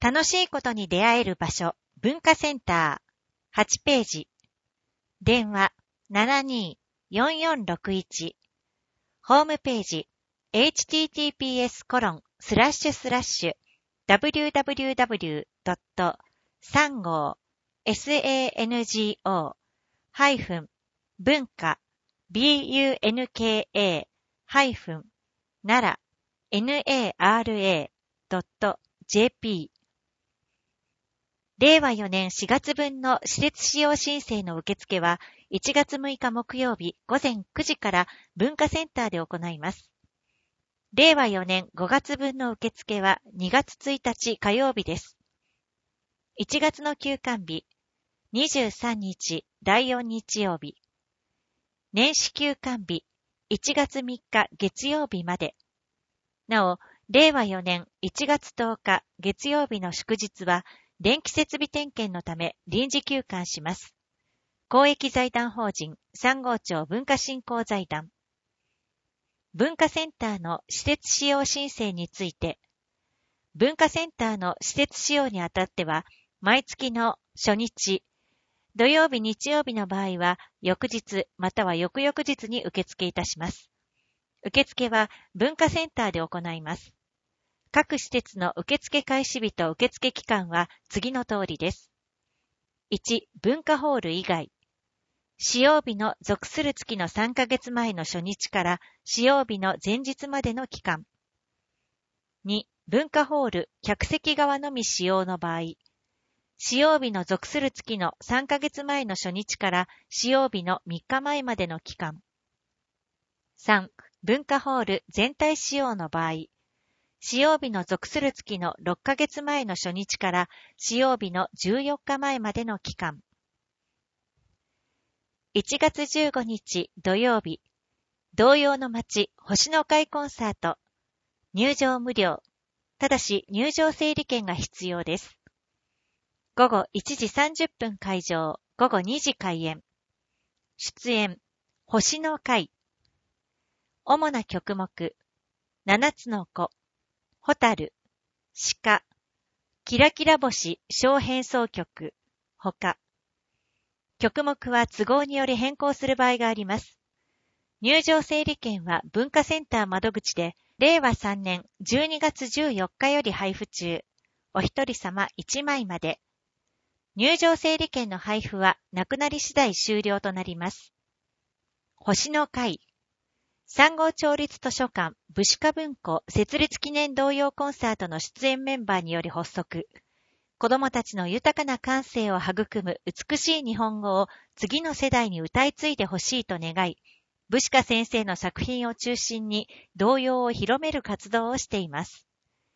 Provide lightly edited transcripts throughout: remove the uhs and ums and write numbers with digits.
楽しいことに出会える場所、文化センター、8ページ。電話、72-4461。ホームページ、https://www.sango.bunka-nara.jp。令和4年4月分の施設使用申請の受付は1月6日木曜日午前9時から文化センターで行います。令和4年5月分の受付は2月1日火曜日です。1月の休館日、23日第4日曜日。年始休館日、1月3日月曜日まで。なお、令和4年1月10日月曜日の祝日は、電気設備点検のため臨時休館します。公益財団法人三郷町文化振興財団。文化センターの施設使用申請について、文化センターの施設使用にあたっては、毎月の初日、土曜日日曜日の場合は、翌日または翌々日に受付いたします。受付は文化センターで行います。各施設の受付開始日と受付期間は次の通りです。1、文化ホール以外。使用日の属する月の3ヶ月前の初日から使用日の前日までの期間。2、文化ホール客席側のみ使用の場合。使用日の属する月の3ヶ月前の初日から使用日の3日前までの期間。3、文化ホール全体使用の場合。使用日の属する月の6ヶ月前の初日から使用日の14日前までの期間。1月15日土曜日、童謡の街星の会コンサート。入場無料。ただし入場整理券が必要です。午後1時30分開場、午後2時開演。出演、星の会。主な曲目、七つの子。ホタル、鹿、キラキラ星小変奏曲、他。曲目は都合により変更する場合があります。入場整理券は文化センター窓口で、令和3年12月14日より配布中、お一人様1枚まで。入場整理券の配布はなくなり次第終了となります。星の会。三郷町立図書館武士家文庫設立記念童謡コンサートの出演メンバーにより発足。子どもたちの豊かな感性を育む美しい日本語を次の世代に歌い継いでほしいと願い、武士家先生の作品を中心に童謡を広める活動をしています。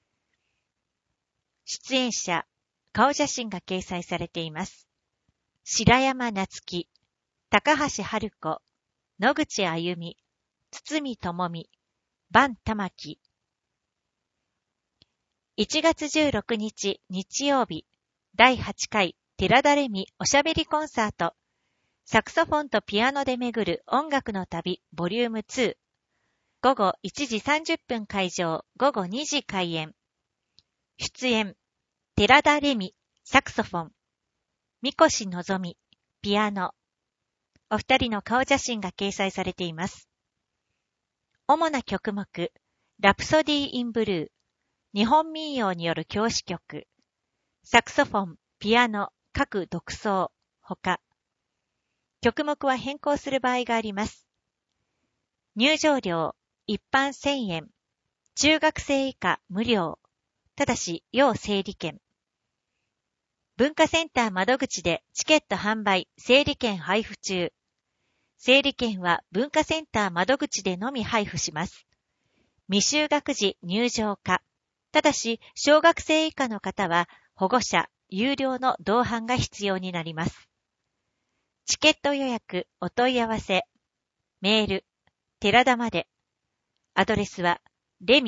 出演者、顔写真が掲載されています。白山夏樹、高橋春子、野口あゆみ、堤智美、伴玉木。1月16日日曜日、第8回寺田レミおしゃべりコンサート。サクソフォンとピアノで巡る音楽の旅ボリューム2。午後1時30分開場、午後2時開演。出演、寺田レミ、サクソフォン。三越のぞみ、ピアノ。お二人の顔写真が掲載されています。主な曲目、ラプソディー・イン・ブルー、日本民謡による教師曲、サクソフォン、ピアノ、各独奏、他。曲目は変更する場合があります。入場料、一般1000円、中学生以下無料、ただし要整理券。文化センター窓口でチケット販売、整理券配布中。整理券は文化センター窓口でのみ配布します。未就学児入場可。ただし、小学生以下の方は保護者、有料の同伴が必要になります。チケット予約、お問い合わせ、メール、寺田まで。アドレスは、レ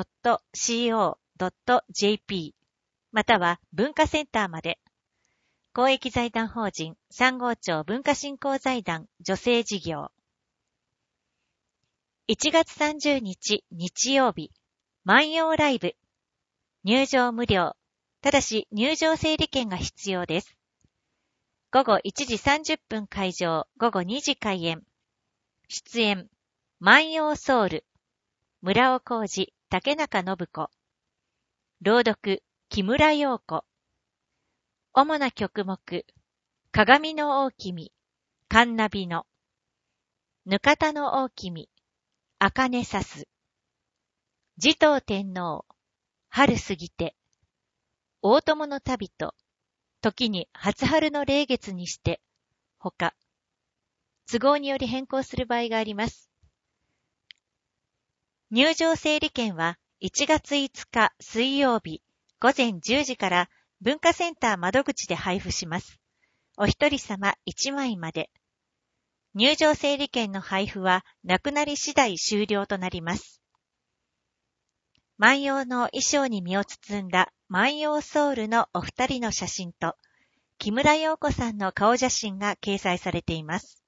ミ、REMI、_TRD、yahoo、yahoo.co.jp または文化センターまで。 公益財団法人三郷町文化振興財団女性事業。1月30日日曜日、万葉ライブ。入場無料。ただし入場整理券が必要です。午後1時30分開場、午後2時開演。出演、万葉ソウル、村尾浩二、竹中信子。朗読、木村陽子。主な曲目、鏡の大君、カンナビの。ぬかたの大君、茜さす。持統天皇、春過ぎて。大友の旅と、時に初春の霊月にして、他。都合により変更する場合があります。入場整理券は1月5日水曜日午前10時から文化センター窓口で配布します。お一人様1枚まで。入場整理券の配布はなくなり次第終了となります。万葉の衣装に身を包んだ万葉ソウルのお二人の写真と、木村陽子さんの顔写真が掲載されています。